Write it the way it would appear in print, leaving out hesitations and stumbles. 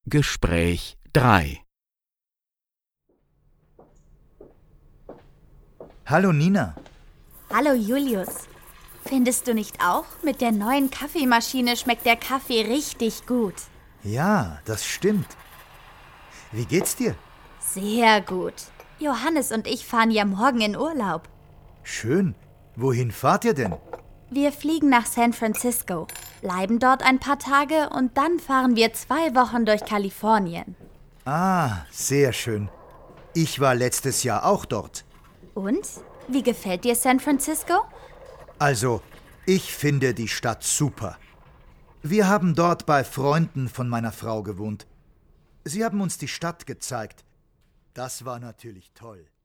Gespräch 3. Hallo Nina. Hallo Julius. Findest du nicht auch? Mit der neuen Kaffeemaschine schmeckt der Kaffee richtig gut. Ja, das stimmt. Wie geht's dir? Sehr gut. Johannes und ich fahren ja morgen in Urlaub. Schön. Wohin fahrt ihr denn? Wir fliegen nach San Francisco, bleiben dort ein paar Tage und dann fahren wir 2 Wochen durch Kalifornien. Ah, sehr schön. Ich war letztes Jahr auch dort. Und? Wie gefällt dir San Francisco? Also, ich finde die Stadt super. Wir haben dort bei Freunden von meiner Frau gewohnt. Sie haben uns die Stadt gezeigt. Das war natürlich toll.